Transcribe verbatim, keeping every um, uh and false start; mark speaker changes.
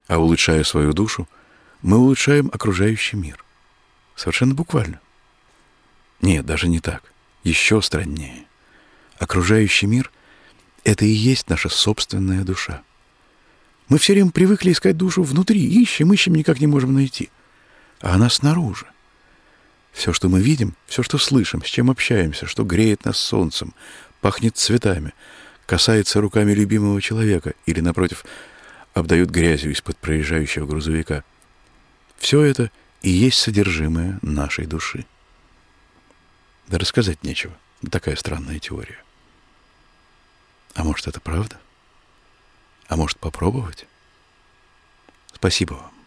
Speaker 1: А улучшая свою душу, мы улучшаем окружающий мир. Совершенно буквально. Нет, даже не так. Еще страннее. Окружающий мир — это и есть наша собственная душа. Мы все время привыкли искать душу внутри, ищем, ищем, никак не можем найти. А она снаружи. Все, что мы видим, все, что слышим, с чем общаемся, что греет нас солнцем, пахнет цветами, касается руками любимого человека или, напротив, обдают грязью из-под проезжающего грузовика. Все это и есть содержимое нашей души. Да рассказать нечего. Такая странная теория. А может, это правда? А может, попробовать? Спасибо вам.